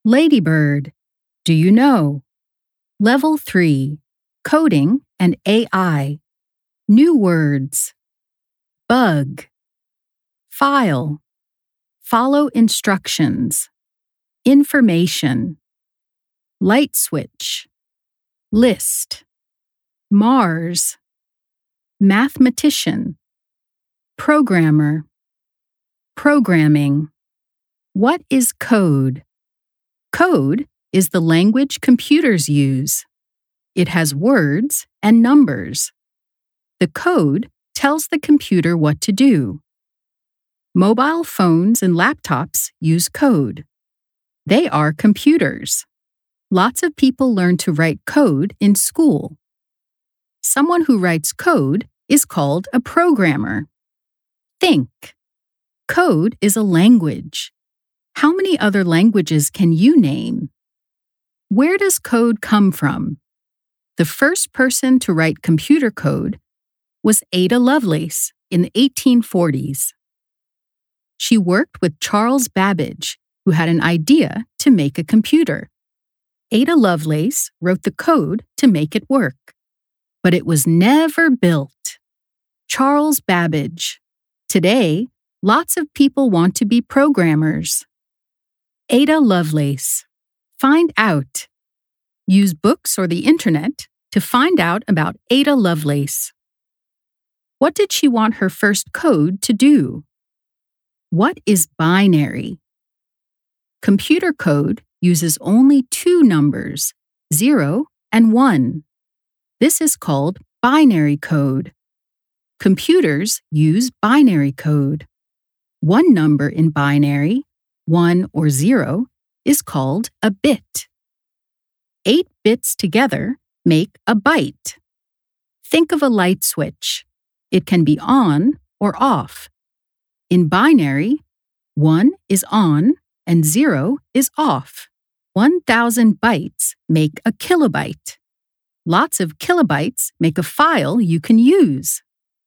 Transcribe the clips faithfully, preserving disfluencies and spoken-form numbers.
Ladybird. Do you know? Level three. Coding and A I. New words. Bug. File. Follow instructions. Information. Light switch. List. Mars. Mathematician. Programmer. Programming. What is code? Code is the language computers use. It has words and numbers. The code tells the computer what to do. Mobile phones and laptops use code. They are computers. Lots of people learn to write code in school. Someone who writes code is called a programmer. Think. Code is a language. How many other languages can you name? Where does code come from? The first person to write computer code was Ada Lovelace in the eighteen forties. She worked with Charles Babbage, who had an idea to make a computer. Ada Lovelace wrote the code to make it work, but it was never built. Charles Babbage. Today, lots of people want to be programmers. Ada Lovelace. Find out. Use books or the internet to find out about Ada Lovelace. What did she want her first code to do? What is binary? Computer code uses only two numbers, zero and one. This is called binary code. Computers use binary code. One number in binary, one or zero, is called a bit. Eight bits together make a byte. Think of a light switch. It can be on or off. In binary, one is on and zero is off. one thousand bytes make a kilobyte. Lots of kilobytes make a file you can use.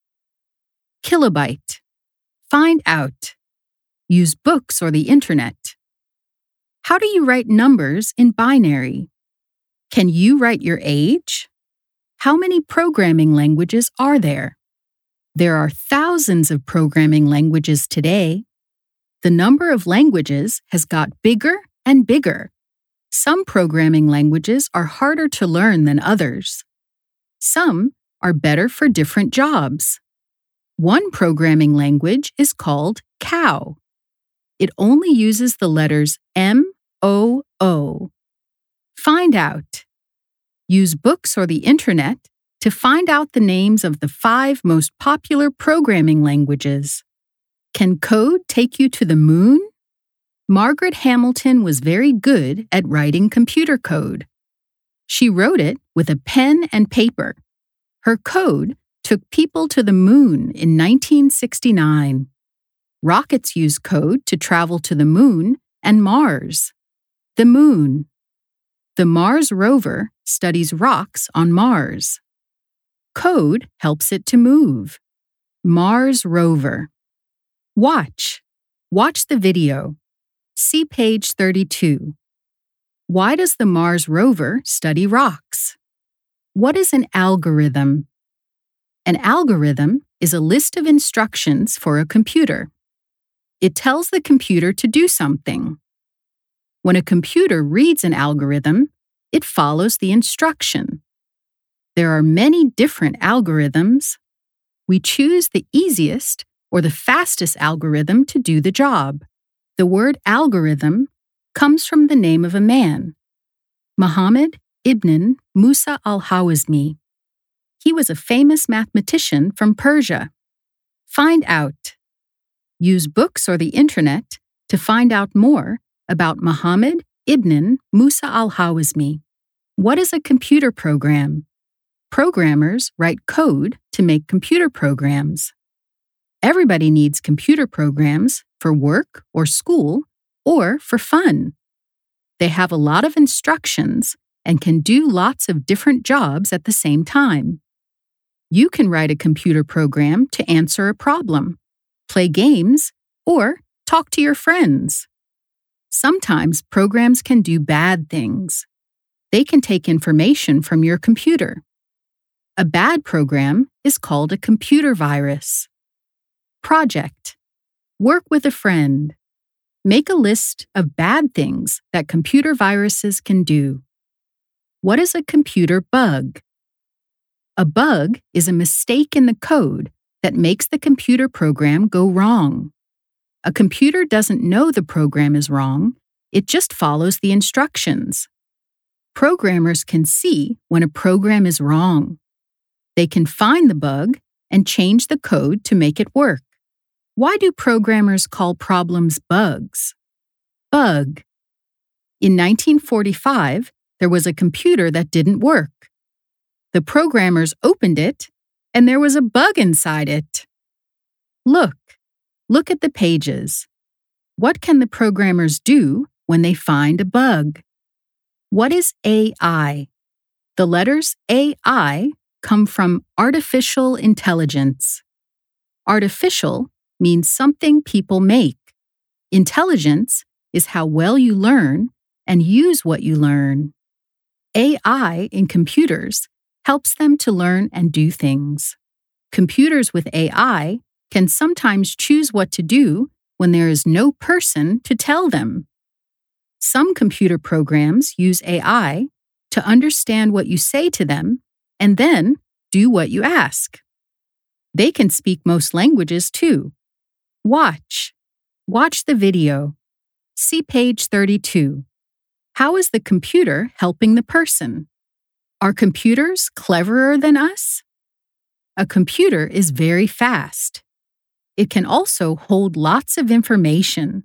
Kilobyte. Find out. Use books or the internet. How do you write numbers in binary? Can you write your age? How many programming languages are there? There are thousands of programming languages today. The number of languages has got bigger and bigger. Some programming languages are harder to learn than others. Some are better for different jobs. One programming language is called Cow. It only uses the letters M O O. Find out. Use books or the internet to find out the names of the five most popular programming languages. Can code take you to the moon? Margaret Hamilton was very good at writing computer code. She wrote it with a pen and paper. Her code took people to the moon in nineteen sixty-nine. Rockets use code to travel to the moon and Mars. The moon. The Mars rover studies rocks on Mars. Code helps it to move. Mars rover. Watch. Watch the video. See page thirty-two. Why does the Mars rover study rocks? What is an algorithm? An algorithm is a list of instructions for a computer. It tells the computer to do something. When a computer reads an algorithm, it follows the instruction. There are many different algorithms. We choose the easiest or the fastest algorithm to do the job. The word algorithm comes from the name of a man, Muhammad ibn Musa al-Khwarizmi. He was a famous mathematician from Persia. Find out. Use books or the internet to find out more about Muhammad ibn Musa al-Khwarizmi. What is a computer program? Programmers write code to make computer programs. Everybody needs computer programs for work or school or for fun. They have a lot of instructions and can do lots of different jobs at the same time. You can write a computer program to answer a problem, play games, or talk to your friends. Sometimes programs can do bad things. They can take information from your computer. A bad program is called a computer virus. Project. Work with a friend. Make a list of bad things that computer viruses can do. What is a computer bug? A bug is a mistake in the code that makes the computer program go wrong. A computer doesn't know the program is wrong, it just follows the instructions. Programmers can see when a program is wrong. They can find the bug and change the code to make it work. Why do programmers call problems bugs? Bug. In nineteen forty-five, there was a computer that didn't work. The programmers opened it, and there was a bug inside it. Look. Look at the pages. What can the programmers do when they find a bug? What is A I? The letters A I come from artificial intelligence. Artificial means something people make. Intelligence is how well you learn and use what you learn. A I in computers helps them to learn and do things. Computers with A I can sometimes choose what to do when there is no person to tell them. Some computer programs use A I to understand what you say to them and then do what you ask. They can speak most languages too. Watch. Watch the video. See page thirty-two. How is the computer helping the person? Are computers cleverer than us? A computer is very fast. It can also hold lots of information.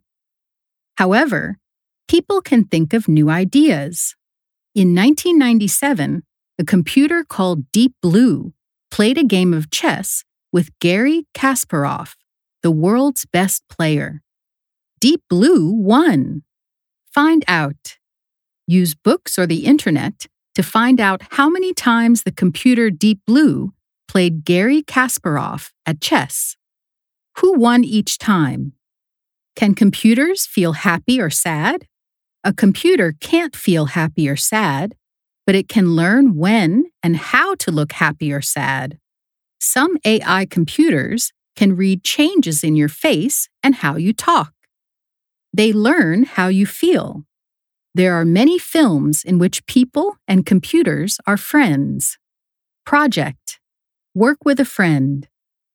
However, people can think of new ideas. In nineteen ninety-seven, a computer called Deep Blue played a game of chess with Garry Kasparov, the world's best player. Deep Blue won. Find out. Use books or the internet to find out how many times the computer Deep Blue played Garry Kasparov at chess. Who won each time? Can computers feel happy or sad? A computer can't feel happy or sad, but it can learn when and how to look happy or sad. Some A I computers can read changes in your face and how you talk. They learn how you feel. There are many films in which people and computers are friends. Project. Work with a friend.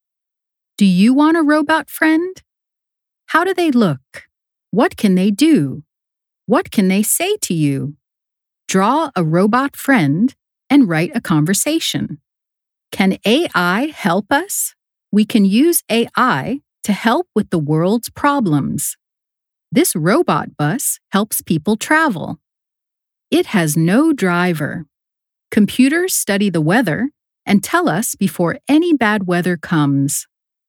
Do you want a robot friend? How do they look? What can they do? What can they say to you? Draw a robot friend and write a conversation. Can A I help us? We can use A I to help with the world's problems. This robot bus helps people travel. It has no driver. Computers study the weather and tell us before any bad weather comes.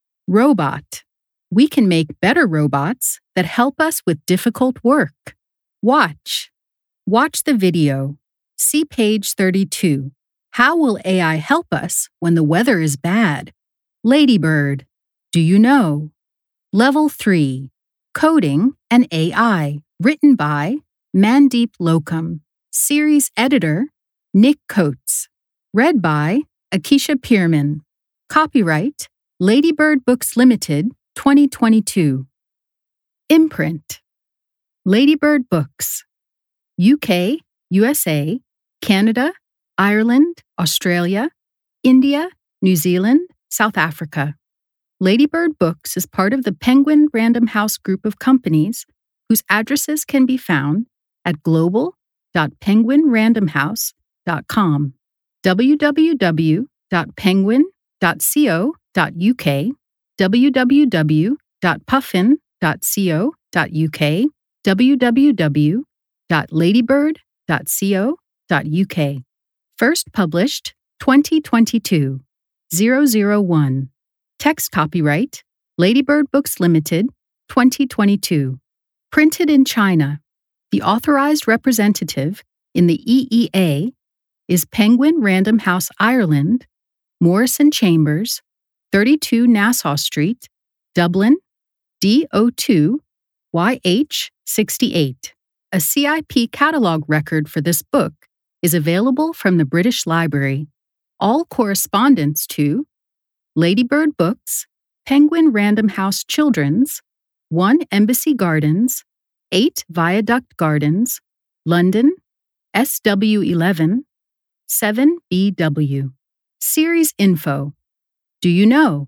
Robot. We can make better robots that help us with difficult work. Watch. Watch the video. See page thirty-two. How will A I help us when the weather is bad? Ladybird. Do you know? Level three. Coding and A I. Written by Mandeep Lokam. Series editor Nick Coates. Read by Akisha Pierman. Copyright Ladybird Books Limited, twenty twenty-two. Imprint. Ladybird Books. U K, U S A, Canada, Ireland, Australia, India, New Zealand, South Africa. Ladybird Books is part of the Penguin Random House group of companies whose addresses can be found at global dot penguin random house dot com, w w w dot penguin dot co dot u k, w w w dot puffin dot co dot u k, w w w dot ladybird dot co dot u k. First published twenty twenty-two, zero zero one. Text copyright Ladybird Books Limited, twenty twenty-two. Printed in China. The authorized representative in the E E A is Penguin Random House Ireland, Morrison Chambers, thirty-two Nassau Street, Dublin, D O two Y H sixty-eight. A C I P catalog record for this book is available from the British Library. All correspondence to Ladybird Books, Penguin Random House Children's, one Embassy Gardens, eight Viaduct Gardens, London, S W eleven, seven B W. Series info. Do you know?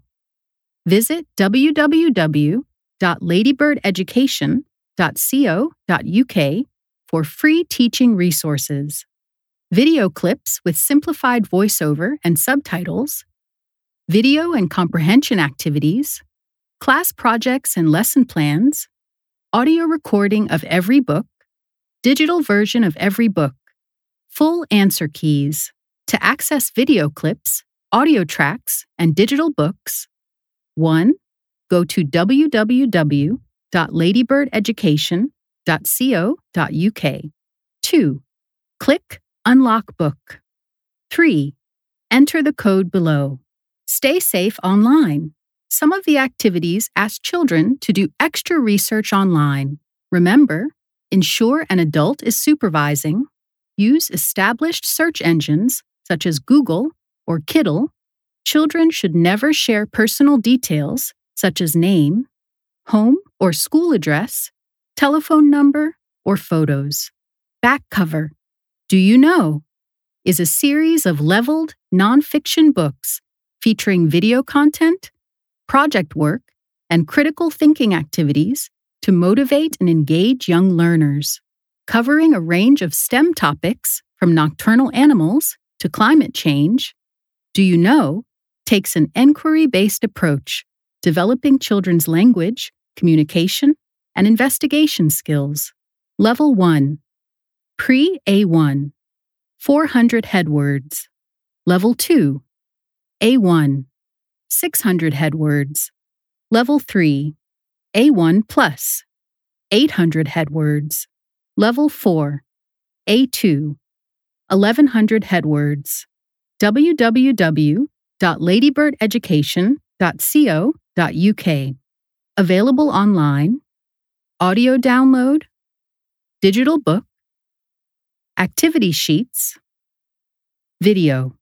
Visit w w w dot ladybird education dot co dot u k for free teaching resources, video clips with simplified voiceover and subtitles, video and comprehension activities, class projects and lesson plans, audio recording of every book, digital version of every book, full answer keys. To access video clips, audio tracks, and digital books, one. Go to w w w dot ladybird education dot co dot u k. two. Click Unlock Book. three. Enter the code below. Stay safe online. Some of the activities ask children to do extra research online. Remember, ensure an adult is supervising. Use established search engines such as Google or Kiddle. Children should never share personal details such as name, home or school address, telephone number, or photos. Back cover. Do You Know? Is a series of leveled nonfiction books featuring video content, project work, and critical thinking activities to motivate and engage young learners. Covering a range of STEM topics from nocturnal animals to climate change, Do You Know? Takes an inquiry-based approach, developing children's language, communication, and investigation skills. Level one. Pre-A one. four hundred head words. Level two. A one. six hundred head words. Level three. A one plus. eight hundred head words. Level four. A two. eleven hundred head words. w w w dot ladybird education dot co dot u k. Available online. Audio download. Digital book. Activity sheets. Video.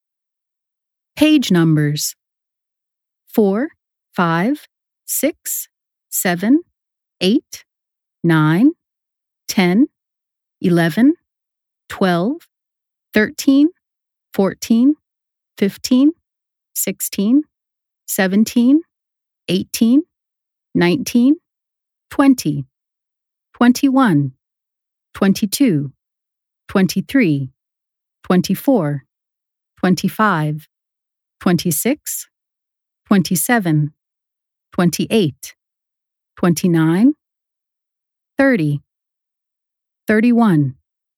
Page numbers. four, five, six, seven, eight, nine, ten, eleven, twelve, thirteen, fourteen, fifteen, sixteen, seventeen, eighteen, nineteen, twenty, twenty-one, twenty-two, twenty-three, twenty-four, twenty-five, twenty-six, twenty-seven, twenty-eight, twenty-nine, thirty, thirty-one,